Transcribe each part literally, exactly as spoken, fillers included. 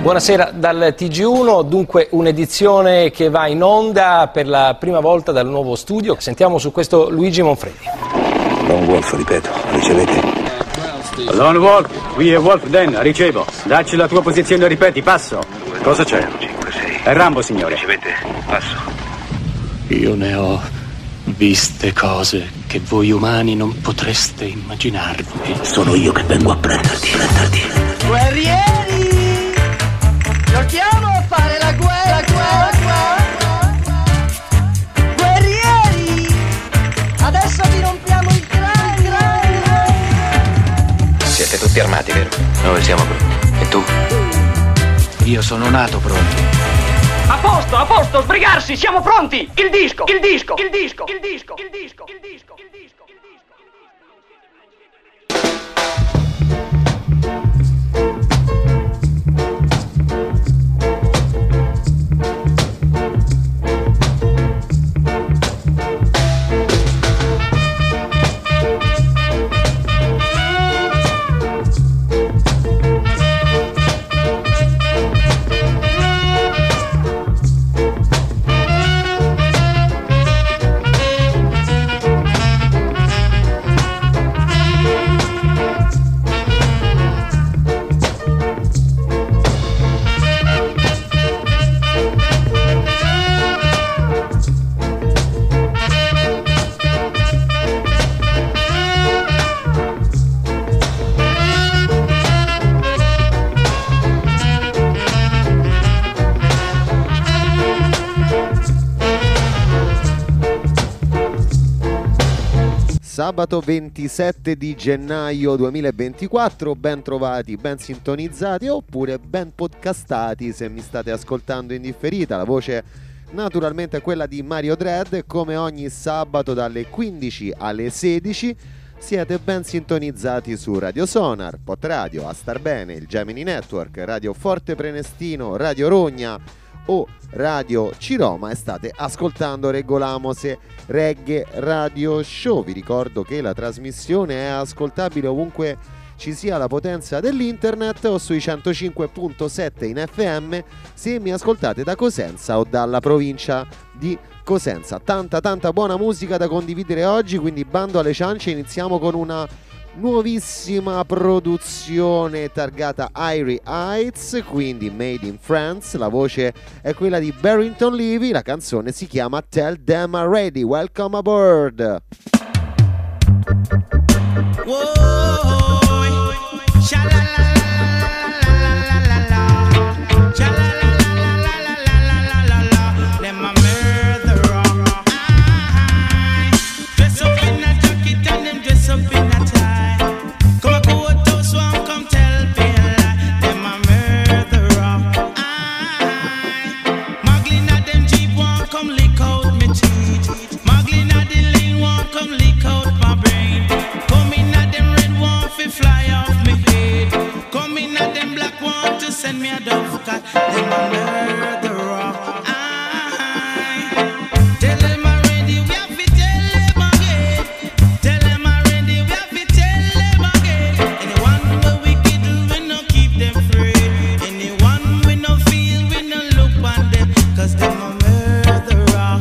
Buonasera dal T G uno, dunque un'edizione che va in onda per la prima volta dal nuovo studio. Sentiamo su questo Luigi Monfredi. Lone Wolf, ripeto, ricevete? Lone Wolf, qui è Wolf Den, ricevo. Dacci la tua posizione e ripeti, passo. Cosa c'è? cinque sei. È Rambo, signore. Ricevete? Passo. Io ne ho viste cose che voi umani non potreste immaginarvi. Sono io che vengo a prenderti, prenderti. Guerrieri! Giochiamo a fare la guerra, guerra, guerra! Guerrieri! Adesso vi rompiamo il cranio! Siete tutti armati, vero? Noi siamo pronti. E tu? Io sono nato pronto. A posto, a posto, sbrigarsi, siamo pronti! Il disco, il disco, il disco, il disco, il disco, il disco, il disco, il disco. Sabato ventisette di gennaio duemilaventiquattro, ben trovati, ben sintonizzati oppure ben podcastati se mi state ascoltando in differita. La voce naturalmente è quella di Mario Dread, come ogni sabato dalle quindici alle sedici siete ben sintonizzati su Radio Sonar, Pot Radio, A Star Bene, il Gemini Network, Radio Forte Prenestino, Radio Rogna o Radio Ciroma e state ascoltando Regolamose Reggae Radio Show. Vi ricordo che la trasmissione è ascoltabile ovunque ci sia la potenza dell'internet o sui centocinque virgola sette in F M se mi ascoltate da Cosenza o dalla provincia di Cosenza. Tanta tanta buona musica da condividere oggi, quindi bando alle ciance. Iniziamo con una nuovissima produzione targata Irie Heights, quindi Made in France. La voce è quella di Barrington Levy, la canzone si chiama Tell Them I'm Ready. Welcome aboard. Send me a dove cat, then I murderer. I tell them I'm ready, we have to tell them again. Tell them I'm ready, we have to tell them again. Anyone who wicked, we no keep them free. Anyone we no feel, we no look on them, cause them a murderer.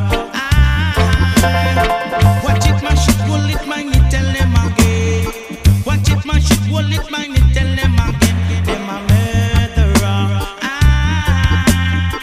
I watch it, my shit, will it, mine, it, tell them again. Watch it, my shit, will it, mine, it, tell them again. Them a murderer.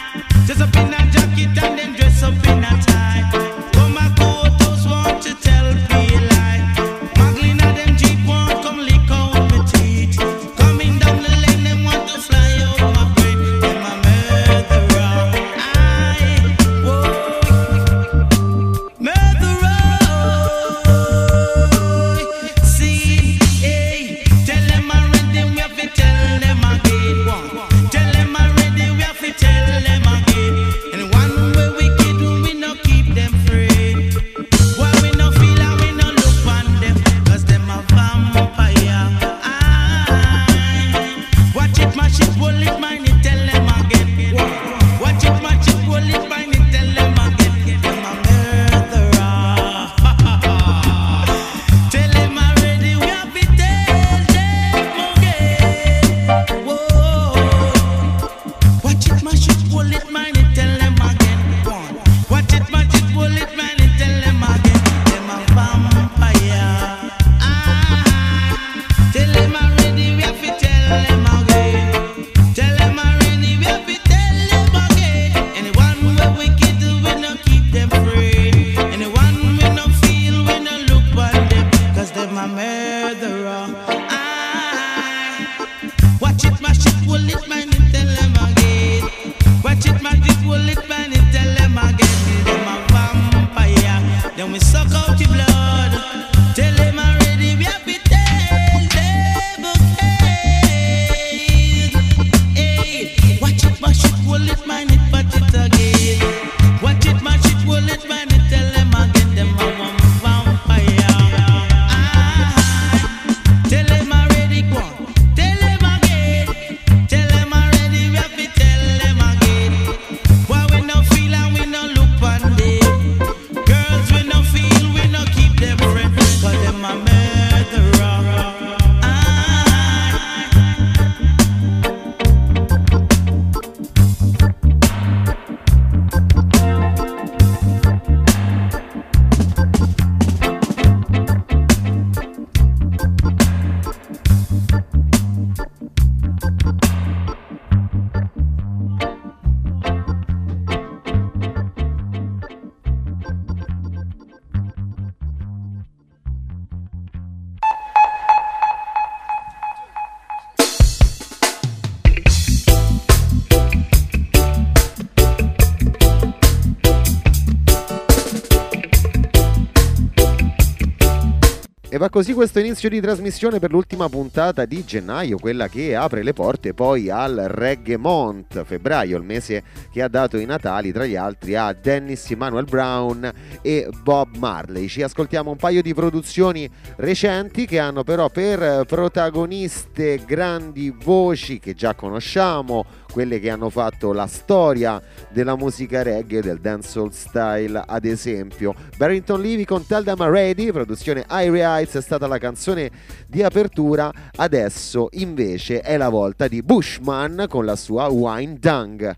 va così questo inizio di trasmissione per l'ultima puntata di gennaio, quella che apre le porte poi al Reggae Month, febbraio, il mese che ha dato i natali tra gli altri a Dennis Emmanuel Brown e Bob Marley. Ci ascoltiamo un paio di produzioni recenti che hanno però per protagoniste grandi voci che già conosciamo, quelle che hanno fatto la storia della musica reggae, del dancehall style ad esempio. Barrington Levy con Tell Them I'm Ready, produzione Irie Heights, è stata la canzone di apertura. Adesso invece è la volta di Bushman con la sua Wine Dung.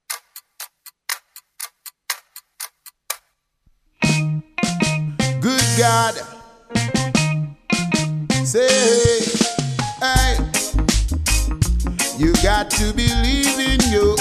Good God, say, hey, you got to believe in your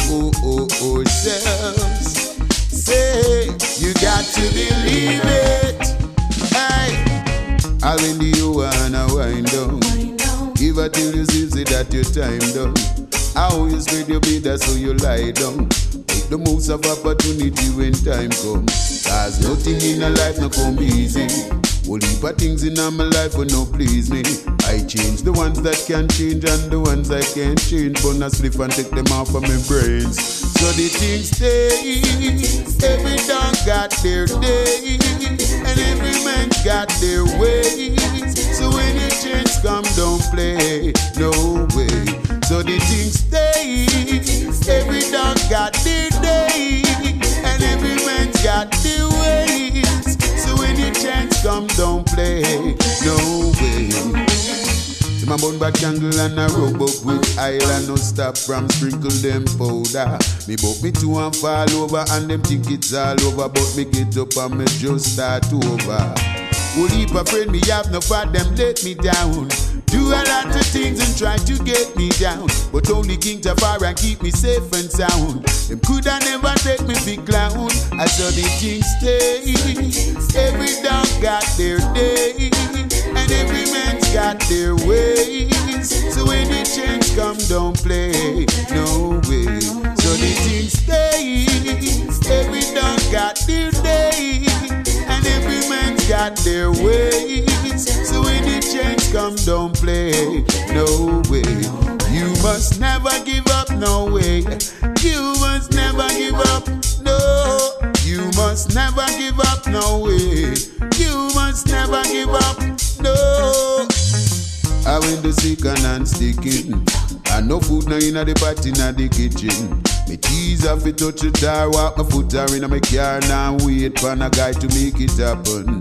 yourselves. Say, you got to believe it. Hey, I when you wanna wind down, give her till you see say that your time done. How you spread your bed, that's how you lie down. Make the most of opportunity when time comes. Cause nothing in a life no come easy. Whole heap of things in my life will no please me. I change the ones that can change and the ones I can't change. But I slip and take them off of my brains. So the things stay. Every dog got their day, and every man got their way. So when the change come, don't play, no way. So the things stay. Every dog got their day, and every man's got their ways. So when the chance come, don't play, no way. See my bun back angle and I rub up with oil and no stop from sprinkle them powder. Me bout me two and fall over and them think it's all over, but me get up and me just start over. Whole heap of friend me have, no for them let me down. Do a lot of things and try to get me down, but only King Tafari and keep me safe and sound. Them coulda never take me big clown. I saw the things stay. Every dog got their day, and every man's got their ways. So when the change come, don't play, no way. So the things stay. Every dog got their day, and every man's got their ways. So when the change come, don't play, no way. You must never give up, no way. You must never give up, no. You must never give up, no way. You must never give up, no. I went to sick and I'm sticking. And no food now in the pot in the kitchen. Me tease off it touch the tar, walk my foot her in my car now wait for a guy to make it happen.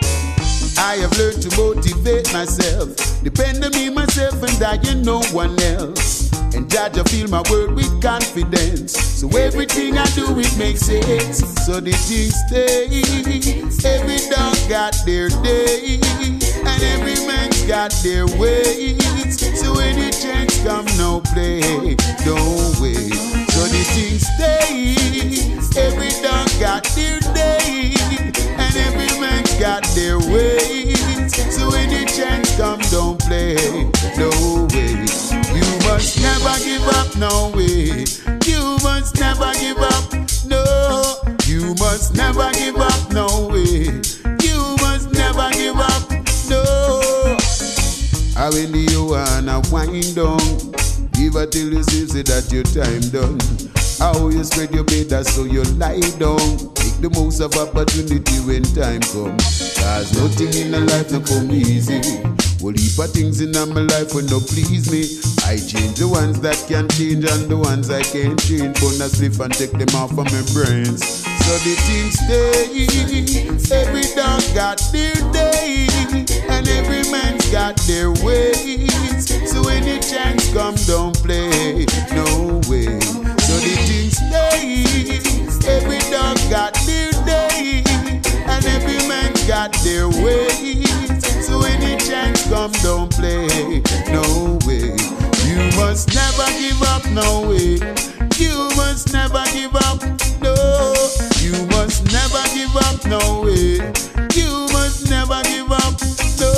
I have learned to motivate myself, depend on me, myself, and I and no one else. And judge, I feel my word with confidence. So everything I do, it makes sense. So the things stay. Every dog got their day, and every man's got their ways. So when the change come, no play, don't wait. So the things stay. Every dog got their day, and every man's got their ways. So when the chance come, don't play, no way. You must never give up, no way. You must never give up, no. You must never give up, no way. You must never give up, no. I when you wanna wind down, give her till you see, say that your time done. How you spread your bed, that's so you lie down. Make the most of opportunity when time comes. Cause nothing in a life no come easy. Whole heap of things in my life will no please me. I change the ones that can change and the ones I can't change. But I slip and take them off of my brains. So the things stay. Every dog got their day, and every man's got their ways. So when the chance come, don't play, no way. So the things stay. Every dog got their day, and every man's got their ways. So when the chance come, don't play, no way. You must never give up, no way. You must never give up, no. You must never give up, no way. You must never give up, no.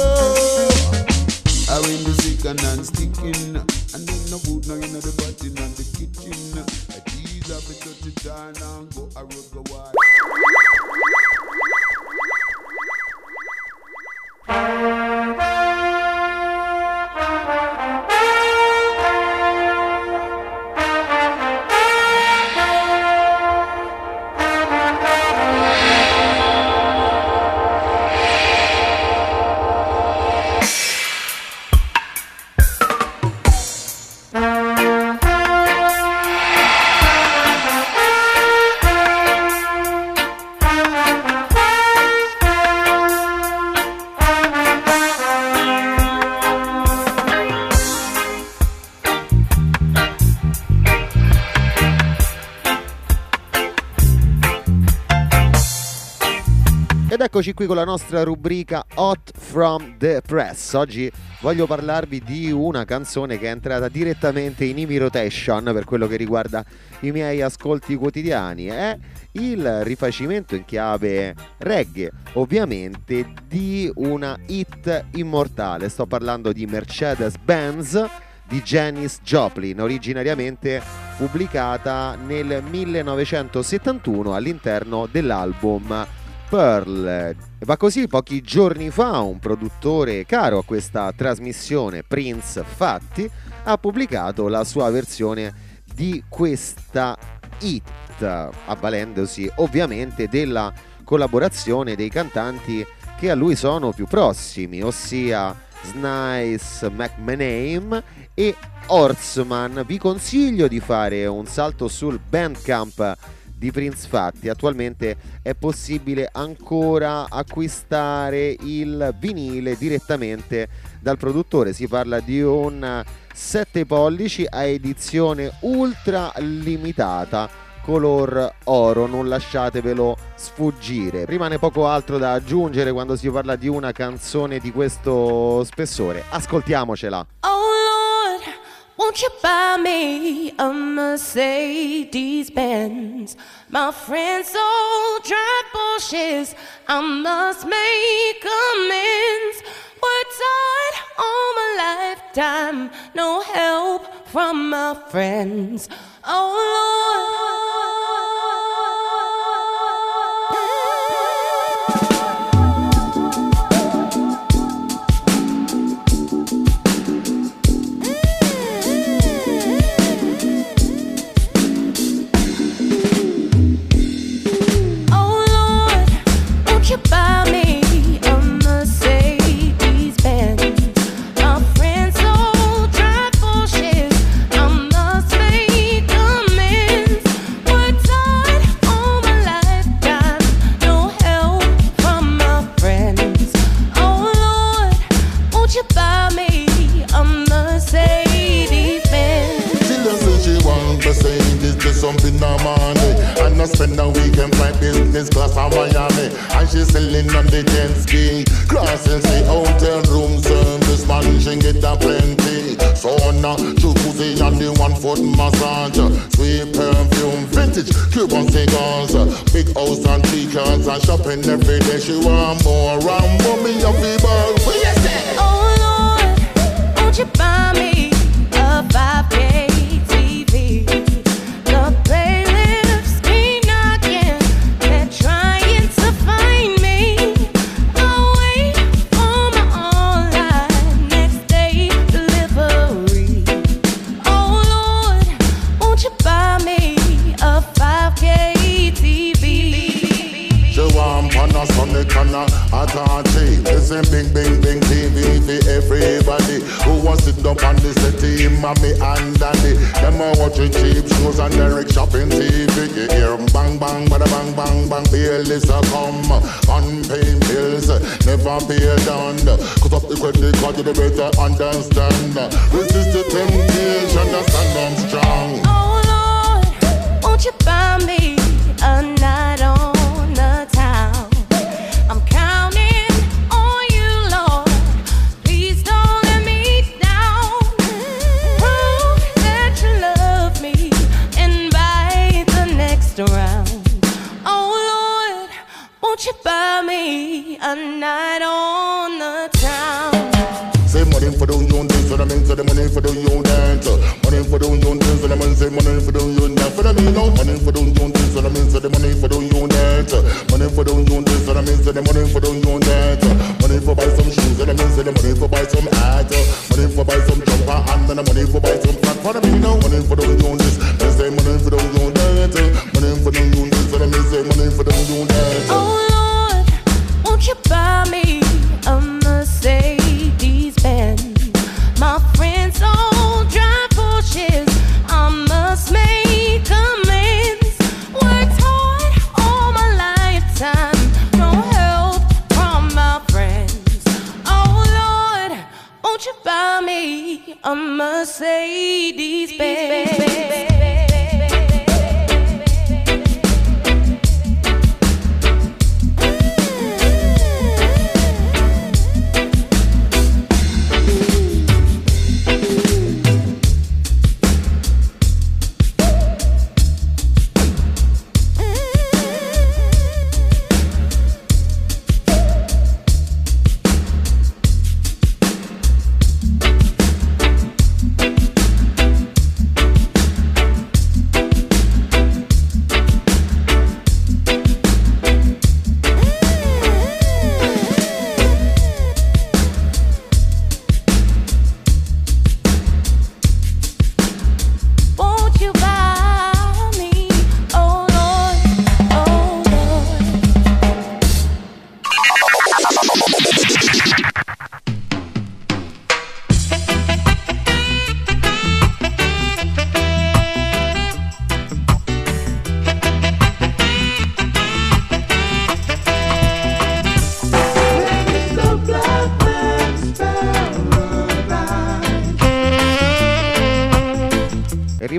I win the sick and I'm sticking, and then no food now in the button and the kitchen. I tease up it touch it down and go a road go wide. Ed eccoci qui con la nostra rubrica Hot from the Press. Oggi voglio parlarvi di una canzone che è entrata direttamente in heavy rotation per quello che riguarda i miei ascolti quotidiani. È il rifacimento in chiave reggae, ovviamente, di una hit immortale. Sto parlando di Mercedes-Benz di Janis Joplin, originariamente pubblicata nel millenovecentosettantuno all'interno dell'album Pearl. Va così, pochi giorni fa un produttore caro a questa trasmissione, Prince Fatti, ha pubblicato la sua versione di questa hit, avvalendosi ovviamente della collaborazione dei cantanti che a lui sono più prossimi, ossia Snice McManame e Horseman. Vi consiglio di fare un salto sul Bandcamp di Prince Fatti. Attualmente è possibile ancora acquistare il vinile direttamente dal produttore. Si parla di un sette pollici a edizione ultra limitata, color oro, non lasciatevelo sfuggire. Rimane poco altro da aggiungere quando si parla di una canzone di questo spessore. Ascoltiamocela. Oh Lord, won't you buy me a Mercedes-Benz? My friends all drive Porsches, I must make amends. Worked hard all my lifetime, no help from my friends. Oh Lord. Something no money, and I spend a weekend flight business class on Miami, and she selling on the jet ski, crossing the hotel room service, man she get a plenty. Sauna, jacuzzi and the one foot massage, sweet perfume, vintage Cuban cigars, big house and three cars, and shopping every day. She want more, and mommy of the ball. Oh Lord, won't you buy me a five K? Listen, bing, bing, bing, T V for everybody who wants to sit up on the settee, mommy and daddy. Them are watching cheap shows and Derek shopping T V. You hear 'em bang, bang, bada bang, bang, bang. Bailiffs a come, unpaid bills, never pay down. Cut up the credit card, you better understand. Resist the temptation, stand on strong. Oh Lord, won't you buy me a night on the town? I'm counting on you, Lord. Please don't let me down. Prove that you love me. Invite the next round. Oh Lord, won't you buy me a night on the town? Say money for the union, so the men say the money for the union dance. Money for the union, so the men say money for the union dance. For the men know money for the union, so the men say the money for the union dance. Money for the union, so the men say the money for the union dance. Money for buy some shoes, so the men say the money for buy some hat. Money for buy some jumper and then the money for buy some flat. For the men know money for the union, they say money for the union dance. Money for the union, so the men say money for the union dance. Oh Lord, won't you buy me a Mercedes-Benz? My friends all drive Porsches, I must make amends. Worked hard all my lifetime, no help from my friends. Oh Lord, won't you buy me a Mercedes-Benz?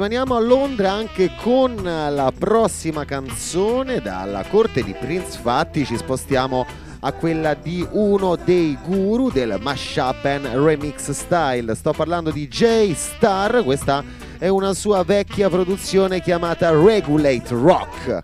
rimaniamo a Londra anche con la prossima canzone. Dalla corte di Prince Fatty ci spostiamo a quella di uno dei guru del mashup and remix style. Sto parlando di J-Star. Questa è una sua vecchia produzione chiamata Regulate Rock.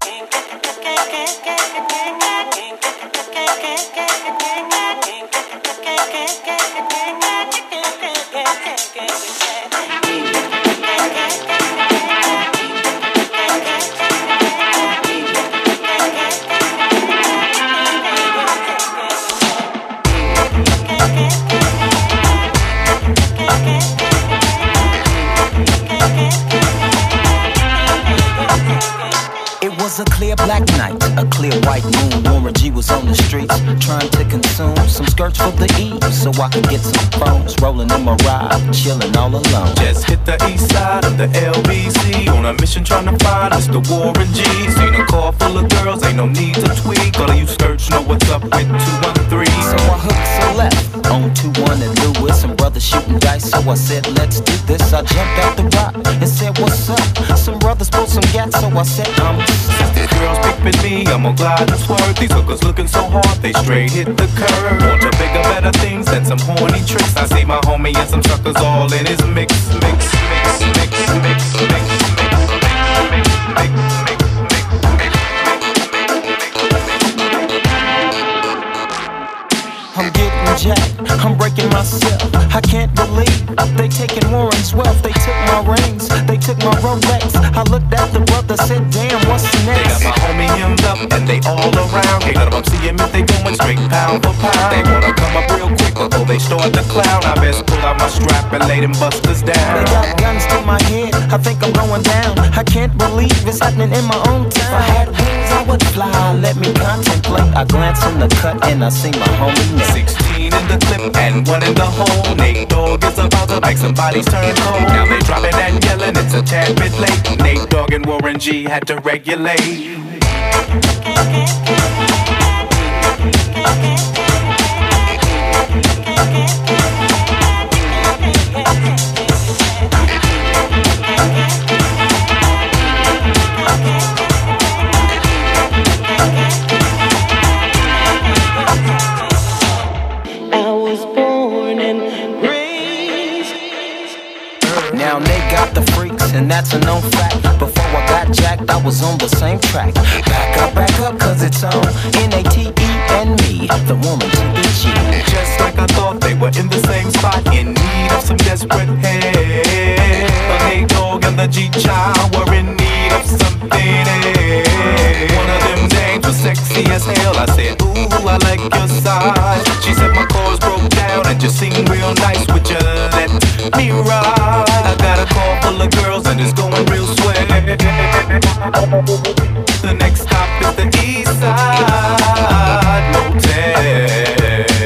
A clear black night, a clear white moon. Warren G was on the streets trying to consume some skirts for the E, so I could get some phones. Rolling in my ride, chilling all alone. Just hit the east side of the L B C on a mission trying to find Mister Warren G. Seen a car full of girls, ain't no need to tweak. All of you skirts know what's up with two one three. So I hooked a left on two one and Lewis, and brothers shooting dice. So I said, let's do this. I jumped out the rock and said, what's up? Some brothers pulled some gas, so I said, I'm These girls pick with me, I'm gonna glide and swerve. These hookers looking so hard, they straight hit the curve. Want to bigger, better things than some horny tricks. I see my homie and some suckers all in his mix, mix, mix, mix, mix, mix, mix, mix, mix, mix, mix. I'm getting jacked, I'm breaking myself. I can't believe they taking Warren's wealth. They took my rings, they took my Rolex. I looked at the brother, said, damn, what's next? They got my homie hemmed up and they all around. Can't let them see him if they going straight pound for pound. They wanna come up real quick before they start to clown. I best pull out my strap and lay them busters down. They got guns to my head, I think I'm going down. I can't believe it's happening in my own town. If I had wings, I would fly, let me contemplate. I glance in the cut and I see my homie next. Sixteen in the clip and one in the hole. Nate Dogg is about to make somebody's turn cold. Now they dropping and yelling, it's a tad bit late. Nate Dogg and Warren G had to regulate. Now they got the freaks, and that's a known fact. Before I got jacked, I was on the same track. Back up, back up, cause it's on N A T E and me, the woman to the G. Just like I thought, they were in the same spot, in need of some desperate help. But Nate Dogg and the G-Child were in need of something else. One of them dames was sexy as hell. I said, ooh, I like your size. She said my chords broke down and just sing real nice. Would you let me ride? I got a car full of girls and it's going real swell. The next stop is the East Side Motel.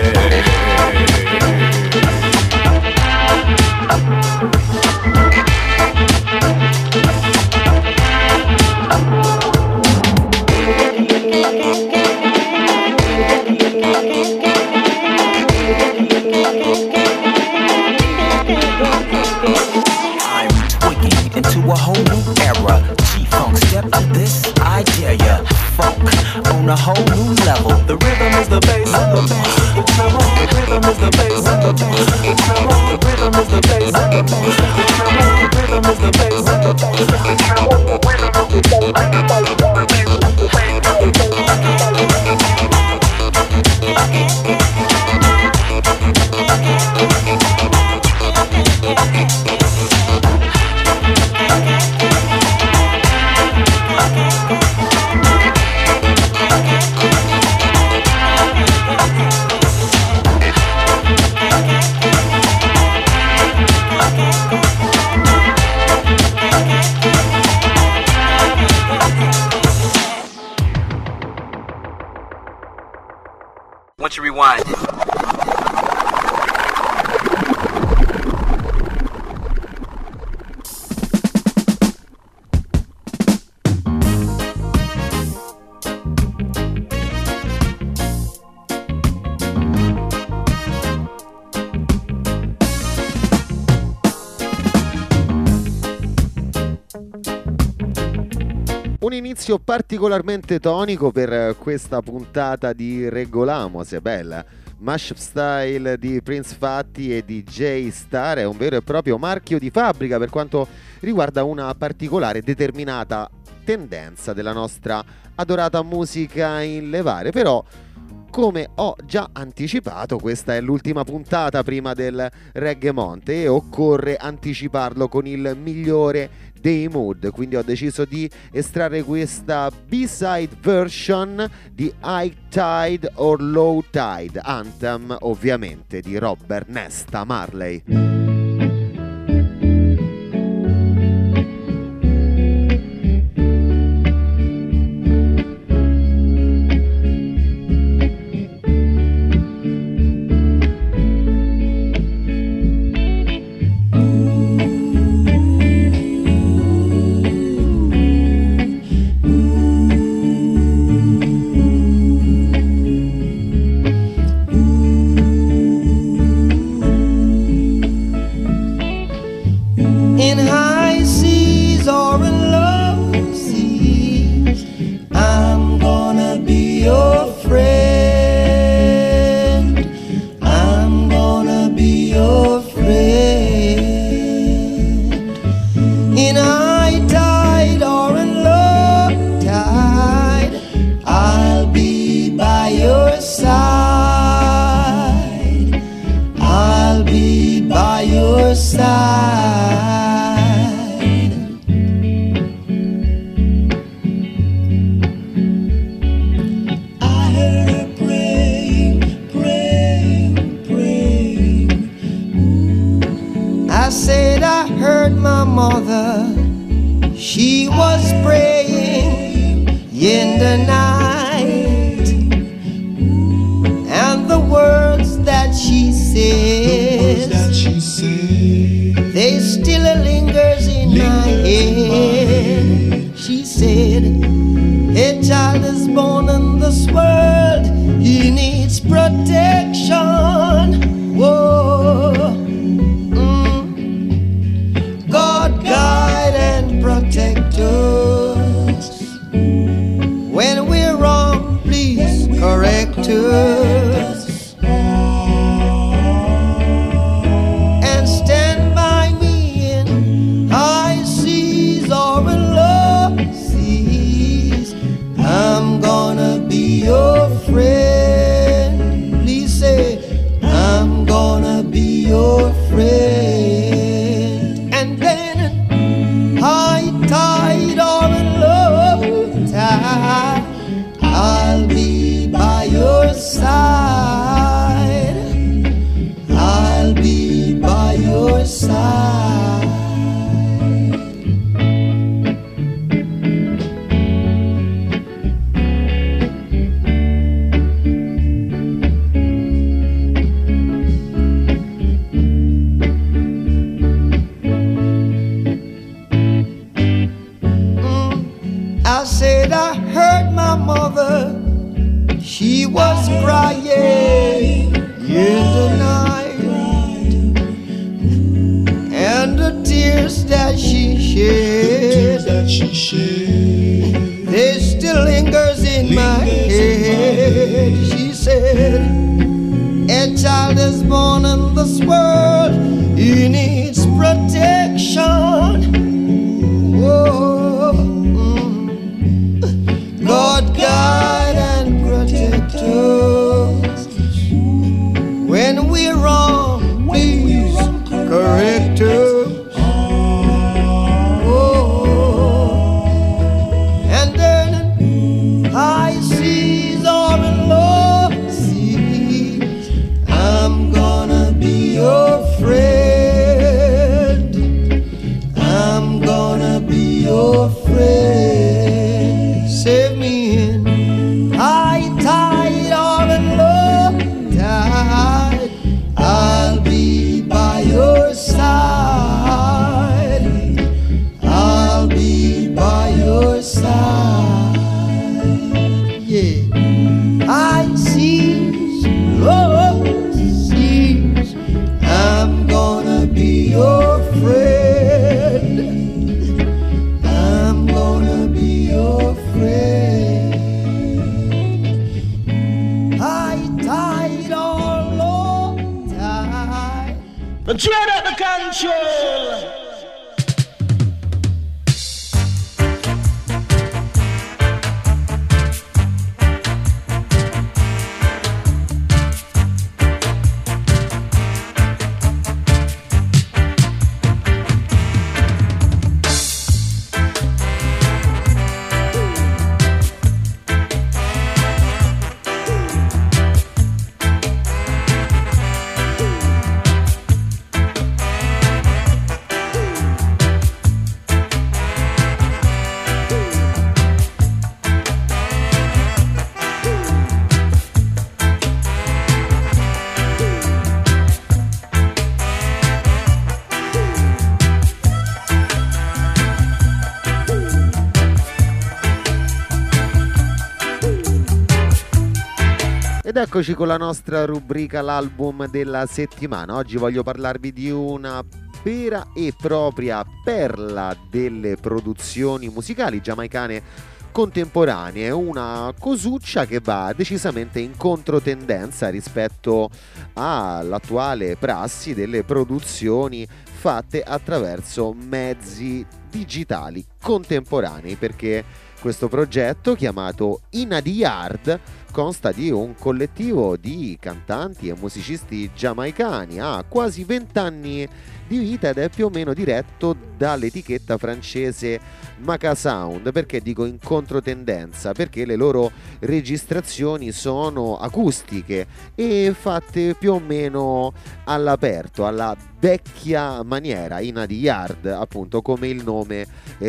Into a whole new era. G-Funk, step to this, I dare ya. Funk on a whole new level. The rhythm is the bass and the bass, the treble. The rhythm is the bass and the bass, the treble. The rhythm is the bass and the bass, the treble. The rhythm is the bass and the bass, the treble. The rhythm is the bass and the bass, Once you rewind it. inizio particolarmente tonico per questa puntata di Regolamo, se bella. Mashup Style di Prince Fatti e di J-Star è un vero e proprio marchio di fabbrica per quanto riguarda una particolare determinata tendenza della nostra adorata musica in levare. Però, come ho già anticipato, questa è l'ultima puntata prima del Reggae Monte e occorre anticiparlo con il migliore dei mood, quindi ho deciso di estrarre questa B-side version di High Tide or Low Tide, anthem ovviamente di Robert Nesta Marley. I'm gonna be your Turn up the control. Ed eccoci con la nostra rubrica l'album della settimana. Oggi voglio parlarvi di una vera e propria perla delle produzioni musicali giamaicane contemporanee, una cosuccia che va decisamente in controtendenza rispetto all'attuale prassi delle produzioni fatte attraverso mezzi digitali contemporanei, perché questo progetto, chiamato Inna the Yard, consta di un collettivo di cantanti e musicisti giamaicani, ha quasi vent'anni di vita ed è più o meno diretto dall'etichetta francese Maca Sound. Perché dico in controtendenza? Perché le loro registrazioni sono acustiche e fatte più o meno all'aperto, alla vecchia maniera. Inna the Yard, appunto, come il nome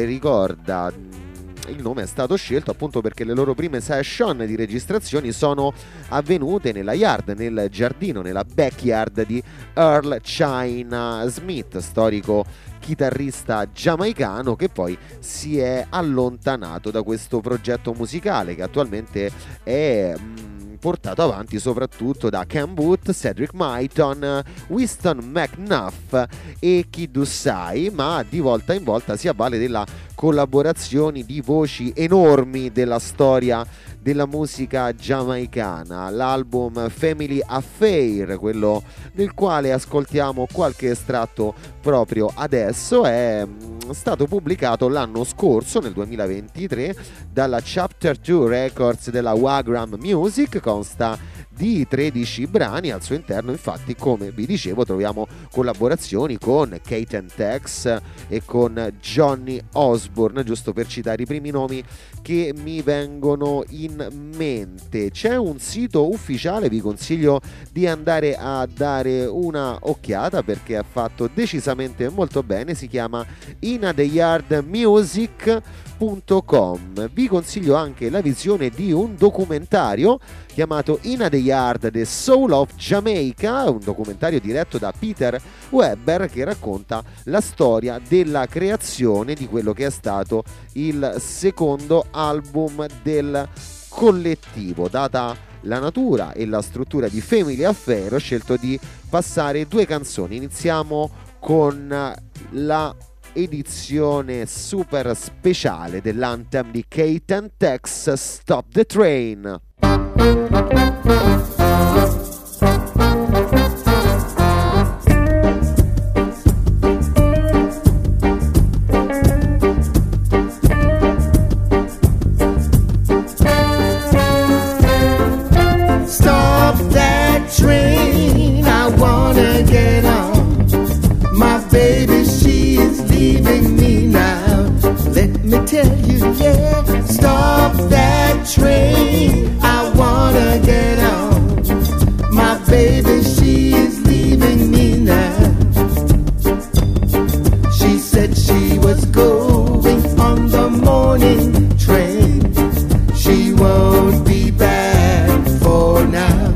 ricorda. Il nome è stato scelto appunto perché le loro prime session di registrazioni sono avvenute nella yard, nel giardino, nella backyard di Earl China Smith, storico chitarrista giamaicano che poi si è allontanato da questo progetto musicale, che attualmente è mh, portato avanti soprattutto da Ken Booth, Cedric Myton, Winston McNuff e Kid Ussai, ma di volta in volta si avvale della collaborazioni di voci enormi della storia della musica giamaicana. L'album Family Affair, quello del quale ascoltiamo qualche estratto proprio adesso, è stato pubblicato l'anno scorso, nel duemilaventitré, dalla Chapter due Records della Wagram Music. Consta di tredici brani, al suo interno infatti, come vi dicevo, troviamo collaborazioni con Kate and Tex e con Johnny Osborne, giusto per citare i primi nomi che mi vengono in mente. C'è un sito ufficiale, vi consiglio di andare a dare una occhiata perché è fatto decisamente molto bene, si chiama inna the yard music punto com. Vi consiglio anche la visione di un documentario chiamato Inna the Yard, The Soul of Jamaica, un documentario diretto da Peter Weber che racconta la storia della creazione di quello che è stato il secondo album del collettivo. Data la natura e la struttura di Family Affair, ho scelto di passare due canzoni. Iniziamo con la edizione super speciale dell'anthem di Kate and Tex, Stop the Train. Stop that train, I wanna get on. My baby, she is leaving me now. Let me tell you, yeah. Stop that train, I wanna get on. My baby, she is leaving me now. She said she was going on the morning train. She won't be back for now.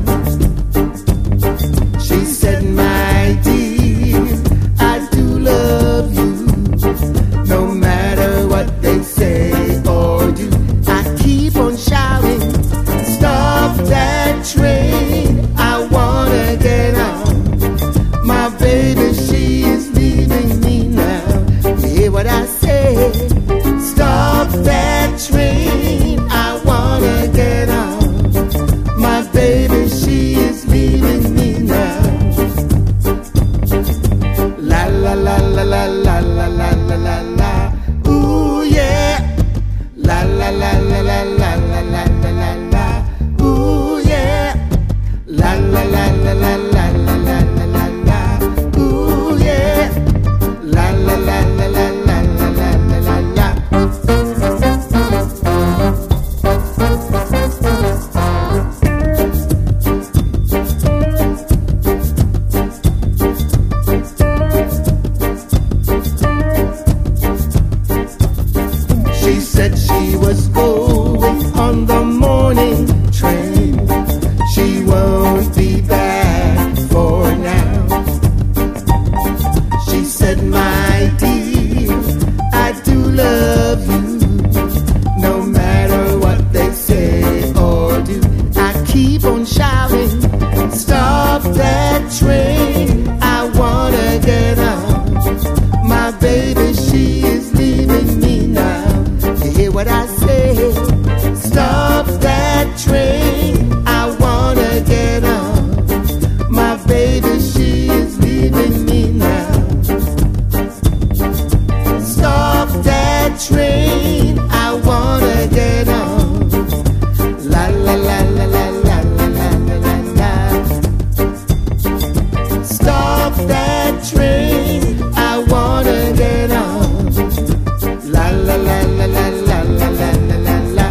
She said, my dear, I do love you, no matter what they say or do. I keep on shouting, stop that train, I wanna get on. My baby, she is leaving me now. You hear what I say? Stop that train, I wanna get on. My baby, she is leaving me now. train, I wanna get on. My baby, she is leaving me now. You hear what I say? Stop that train, I wanna get on. My baby, she is leaving me now. Stop that train, I wanna get on. La la la la la la la la la la. Stop that train, I wanna get on. La la la la la la la la la la la.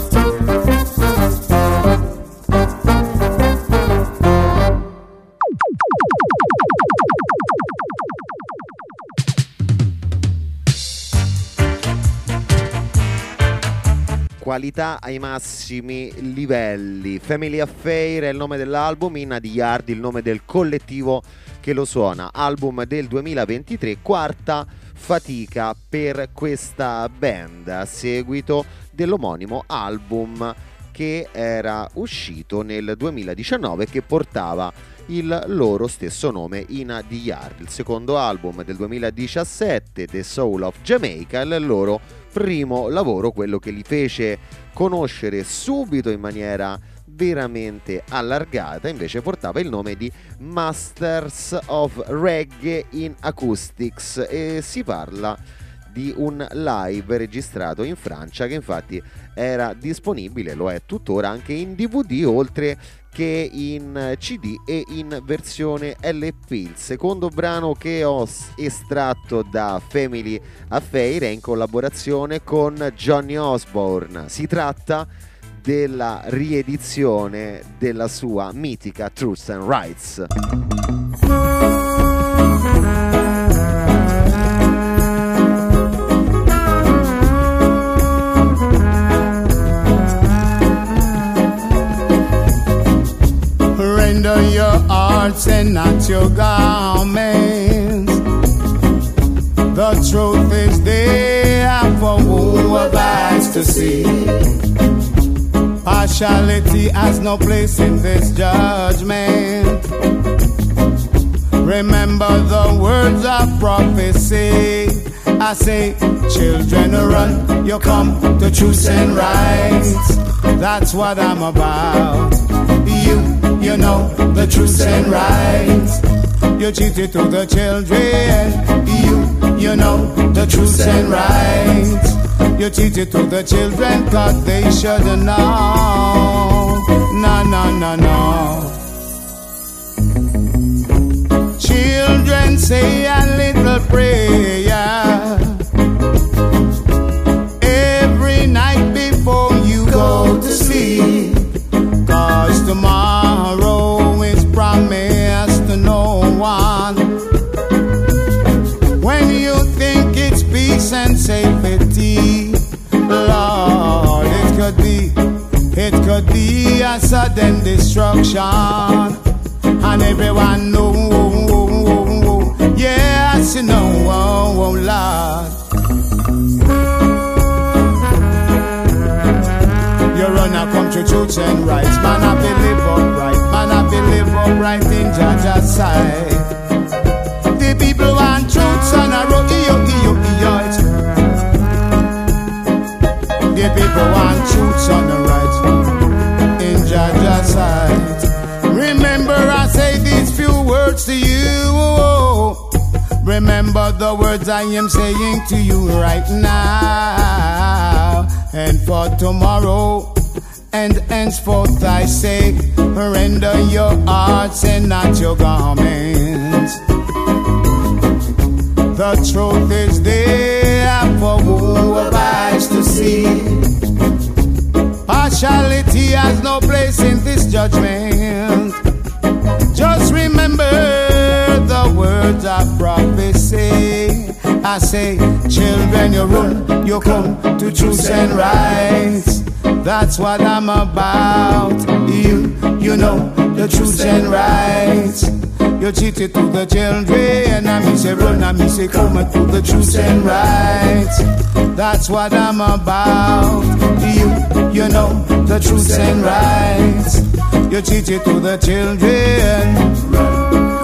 Qualità ai massimi livelli. Family Affair è il nome dell'album, Inna di Yard il nome del collettivo che lo suona. Album del duemilaventitré, quarta fatica per questa band a seguito dell'omonimo album che era uscito nel duemiladiciannove, che portava il loro stesso nome, Inna di Yard. Il secondo album del duemiladiciassette, The Soul of Jamaica, il loro primo lavoro, quello che li fece conoscere subito in maniera veramente allargata. Invece portava il nome di Masters of Reggae in Acoustics e si parla di un live registrato in Francia che infatti era disponibile, lo è tuttora, anche in D V D oltre che in C D e in versione L P. Il secondo brano che ho estratto da Family Affair è in collaborazione con Johnny Osborne. Si tratta della riedizione della sua mitica Truth and Rights. Render your hearts and not your garments. The truth is there for who have eyes to see. Partiality has no place in this judgment. Remember the words of prophecy. I say, children run, you come to truth and rights. That's what I'm about. You, you know the truth and rights. You cheated to the children. You, you know the truth and rights. You cheated to the children cause they should know. No, no, no, no. Children say a little prayer every night before you go to sleep, cause tomorrow is promised to no one. When you think it's peace and safety, Lord, it could be, it could be a sudden destruction. And everyone know, yes, you know, oh, oh, Lord. You run a country truth and rights. Man, I believe upright. Man, I believe upright in Jaja's side. The people want truths and a road. The people want truths on the right in Jaja's side. Remember, I say these few words to you. Remember the words I am saying to you right now. And for tomorrow and henceforth I say, render your hearts and not your garments. The truth is there for who have eyes to see. Partiality has no place in this judgment. Just remember the words of prophecy. I say, children, you run, you come to truth and rights. That's what I'm about. You, you know the truth and rights. You cheated to the children. I me say run, I me say come to the truth and rights. That's what I'm about. You, you know the truth and rights. You cheated to the children.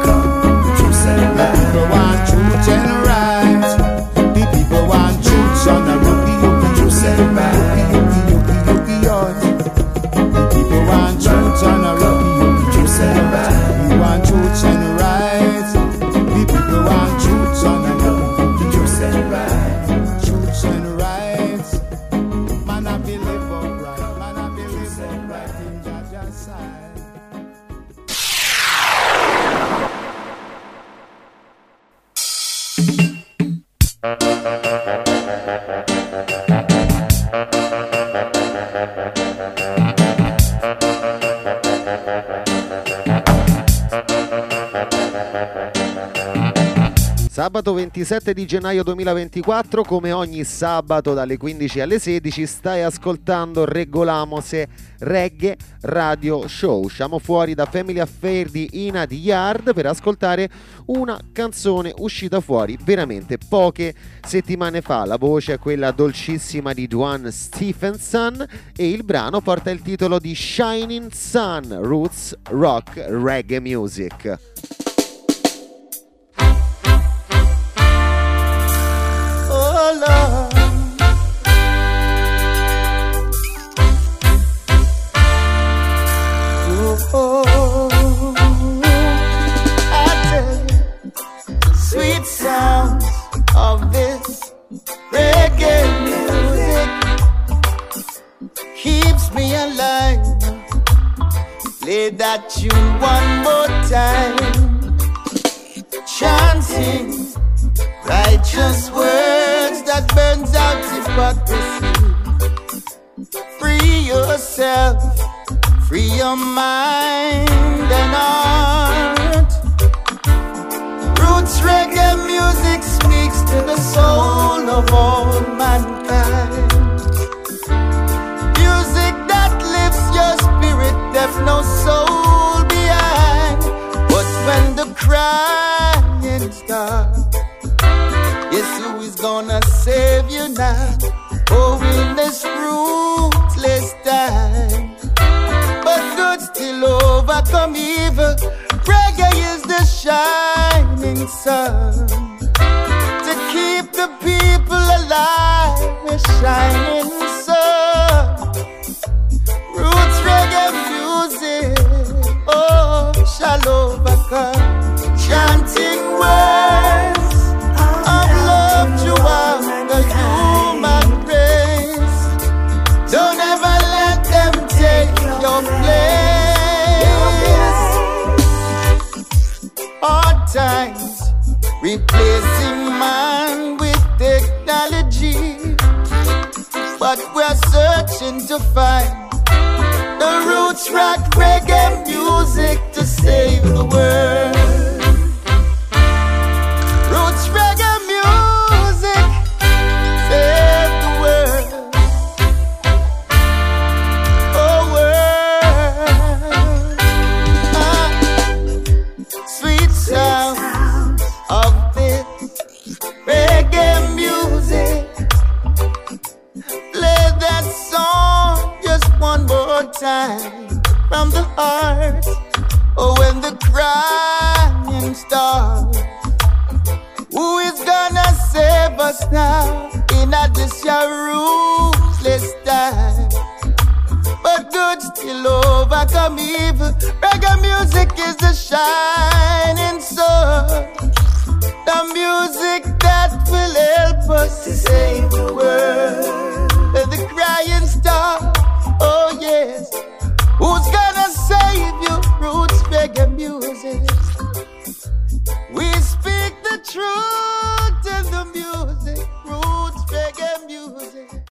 Sabato ventisette di gennaio duemilaventiquattro, come ogni sabato dalle quindici alle sedici, stai ascoltando Regolamose Reggae Radio Show. Usciamo fuori da Family Affair di Ina the Yard per ascoltare una canzone uscita fuori veramente poche settimane fa. La voce è quella dolcissima di Duane Stephenson e il brano porta il titolo di Shining Sun, Roots Rock Reggae Music. Oh Lord, oh, oh, I tell you, sweet sounds of this reggae music keeps me alive. Play that tune one more time, chanting righteous words that burns out hypocrisy. Free yourself, free your mind and heart. Roots reggae music speaks to the soul of all mankind. Music that lifts your spirit, there's no soul behind. But when the crying starts, yes, who is gonna save you now? Oh, in this ruthless time. But good still overcome evil. Reggae is the shining sun to keep the people alive. A shining sun. Roots reggae music, oh, shall overcome. Chanting words of love throughout the human race. Don't ever let them take your place. Hard times replacing man with technology, but we're searching to find the roots rock reggae music to save the world. Roots reggae music, save the world. Oh, world. Ah, sweet sound of this reggae music. Play that song just one more time from the heart. Oh, when the crying starts, who is gonna save us now in a this your ruthless time? But good still overcome evil. Reggae music is the shining sun, the music that will help us to save the world. The crying star, oh yes, who's gonna save you? Roots reggae music. We speak the truth in the music, roots reggae music.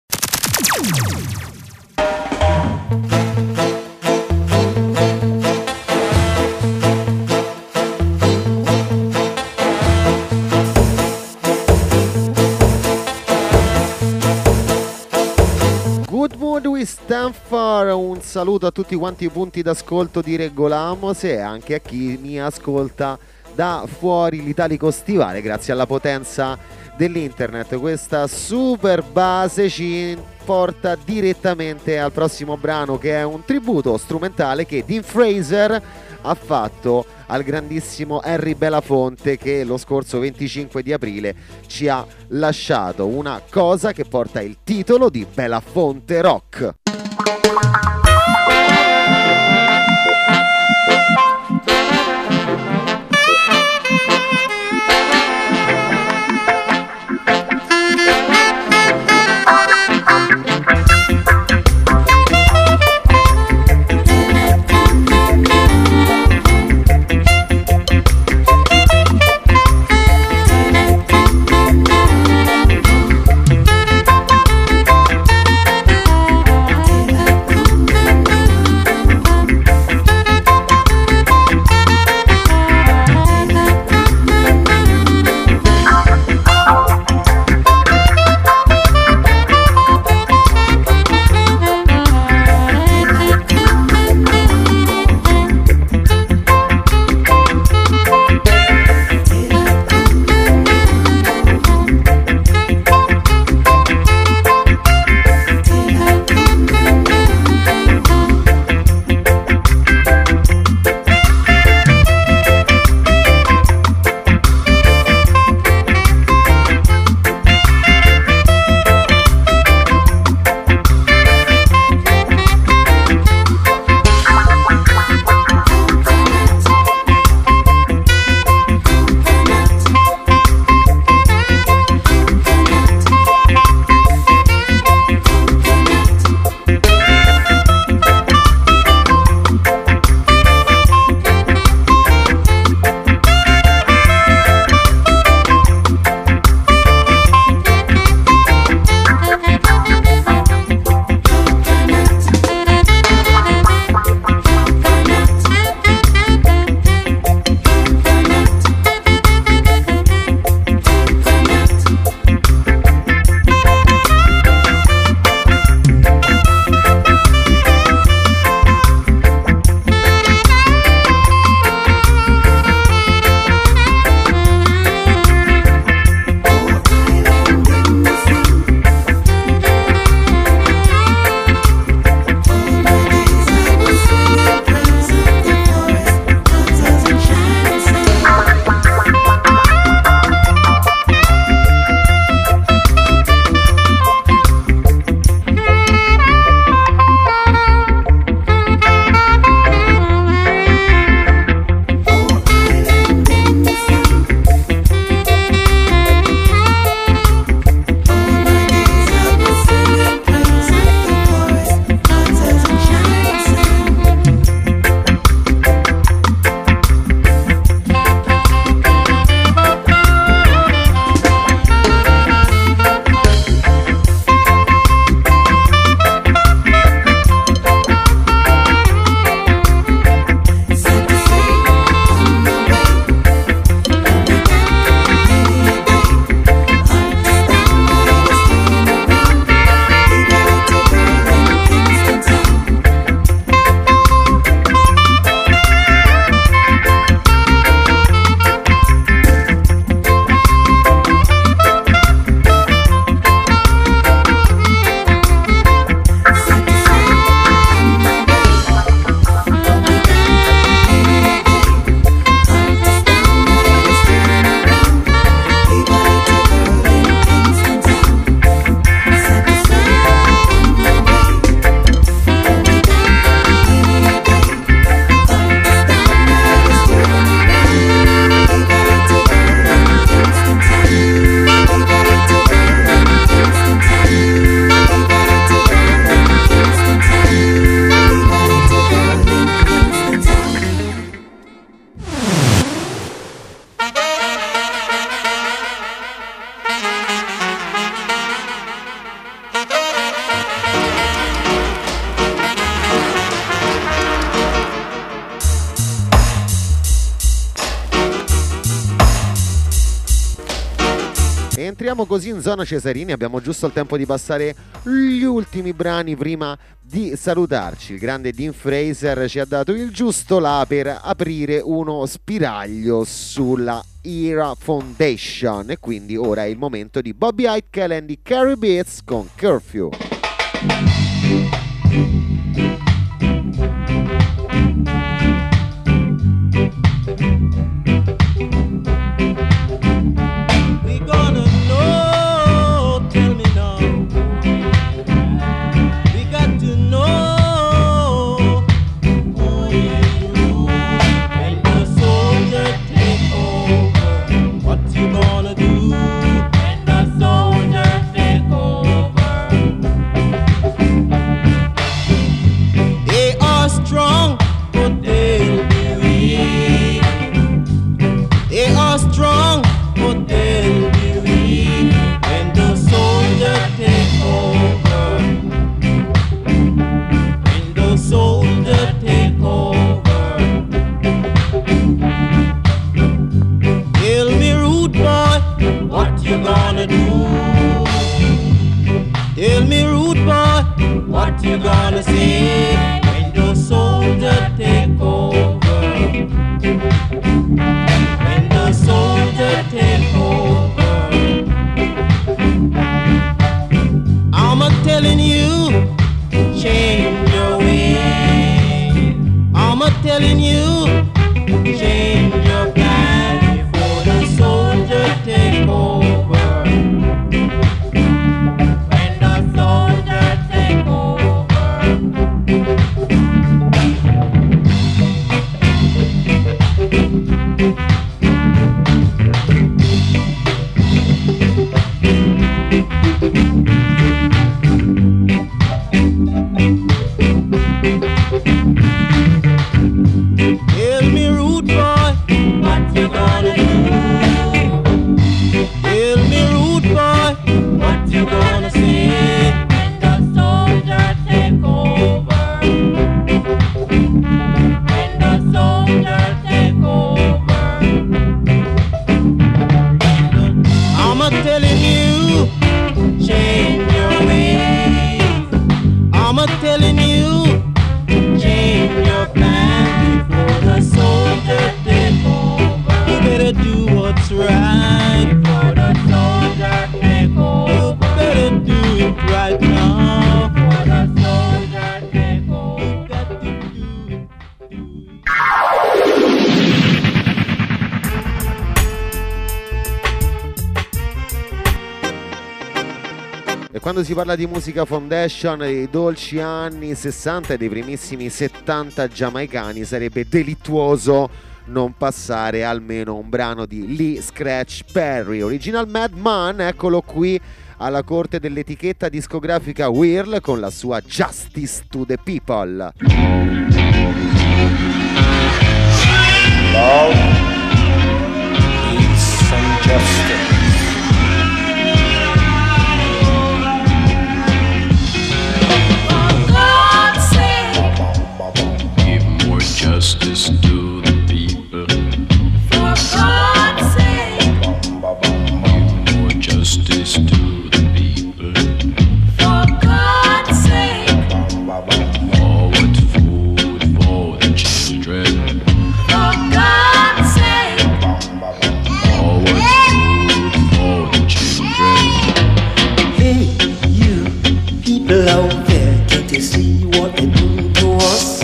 Good mood we stand for. Un saluto a tutti quanti i punti d'ascolto di Regolamose e anche a chi mi ascolta da fuori l'italico stivale grazie alla potenza dell'internet. Questa super base ci porta direttamente al prossimo brano, che è un tributo strumentale che Dean Fraser ha fatto al grandissimo Henry Belafonte, che lo scorso venticinque di aprile ci ha lasciato. Una cosa che porta il titolo di Belafonte Rock. entriamo così in zona Cesarini, abbiamo giusto il tempo di passare gli ultimi brani prima di salutarci. Il grande Dean Fraser ci ha dato il giusto là per aprire uno spiraglio sulla Era Foundation, e quindi ora è il momento di Bobby Aitken and the Carrie Beats con Curfew. Tell me, rude boy, what you gonna say when the soldier take over? When the soldier take over, I'm a telling you, change your way. I'm a telling you, change your plan before the soldier take over. Quando si parla di musica foundation dei dolci anni sessanta e dei primissimi settanta giamaicani, sarebbe delittuoso non passare almeno un brano di Lee Scratch Perry, Original Madman. Eccolo qui alla corte dell'etichetta discografica Whirl con la sua Justice to the People. Love, peace and justice. Justice to the people. For God's sake. Give more justice to the people. For God's sake. Forward food for the children. For God's sake. Forward food for the children. Hey, you people out there, can't you see what they do to us?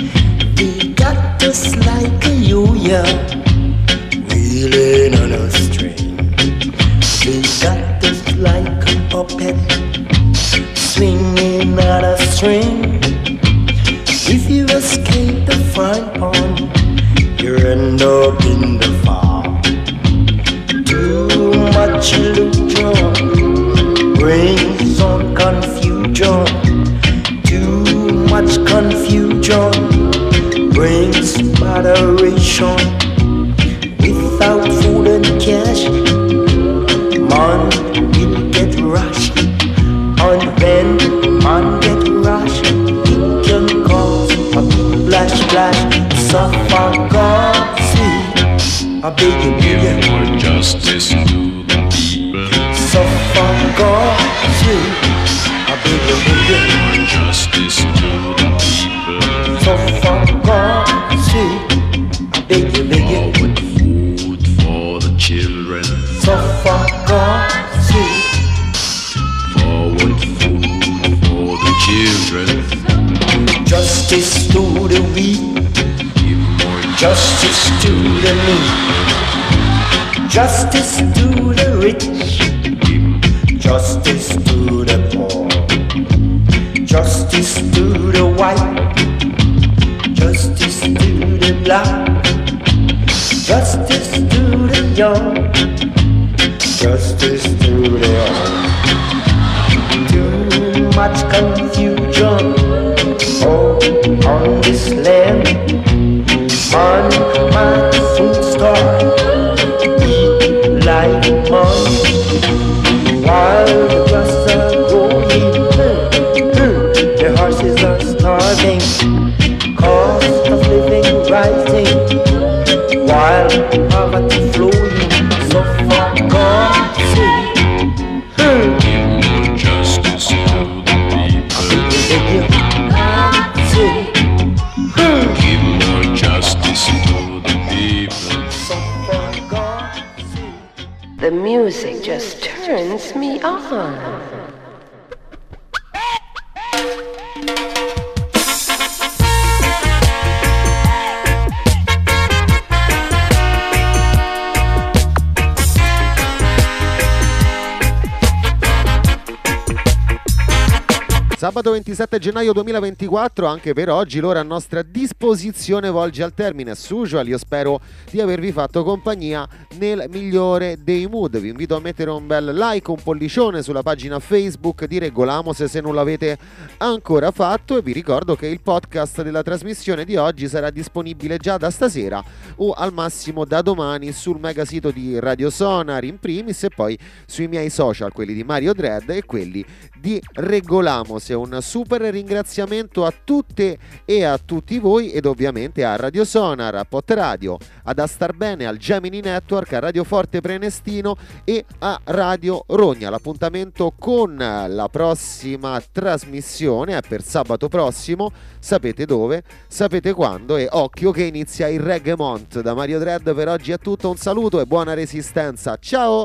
Just like a yo-yo, wheeling on a string. They got us like a puppet, swinging on a string. If you escape the fine pond, you end up in the farm. Too much illusion brings on confusion. Too much confusion brings moderation. Without food and cash, man will get rushed. And when man get rushed, it can cause a big splash splash. Suffer God, see, I beg you, give more justice to the people. far gone sweet. I beg you, beg you. More justice to the people. So far gone sweet. I beg you, beg you. Forward food for the children. So far gone sweet. Forward food for the children. Justice to the weak. Justice to the meek. Justice to the rich. Justice to the poor. Justice to the white. Justice to the black. Justice to the young. Justice to the old. Too much confusion, oh, on this land. Man might soon start eat like man, while the grass are growing, the horses are starving, cost of living rising, while poverty flowing. So far gone see, Give justice to the people. see. Give more justice to the people. The music just turns me on. Sabato ventisette gennaio duemilaventiquattro, anche per oggi l'ora a nostra disposizione volge al termine. As usual, io spero di avervi fatto compagnia nel migliore dei mood. Vi invito a mettere un bel like, un pollicione sulla pagina Facebook di Regolamos se non l'avete ancora fatto, e vi ricordo che il podcast della trasmissione di oggi sarà disponibile già da stasera o al massimo da domani sul mega sito di Radio Sonar in primis, e poi sui miei social, quelli di Mario Dread e quelli di Regolamos. Un super ringraziamento a tutte e a tutti voi, ed ovviamente a Radio Sonar, a Pot Radio, ad Astarbene, al Gemini Network, a Radio Forte Prenestino e a Radio Rogna. L'appuntamento con la prossima trasmissione è per sabato prossimo, sapete dove, sapete quando, e occhio che inizia il Reggaemont. Da Mario Dread per oggi è tutto, un saluto e buona resistenza, ciao!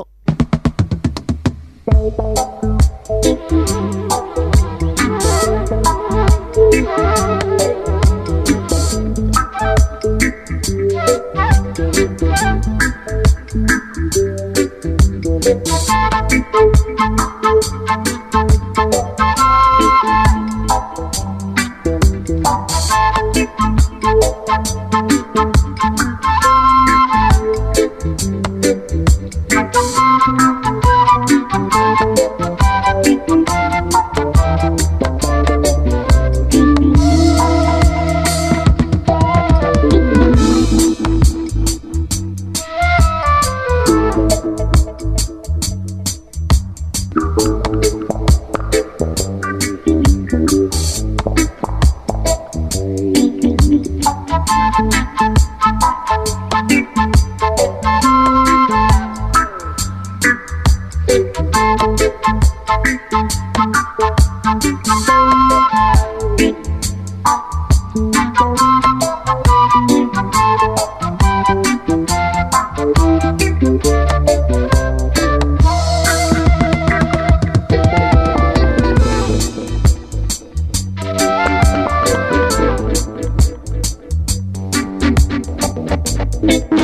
Thank you.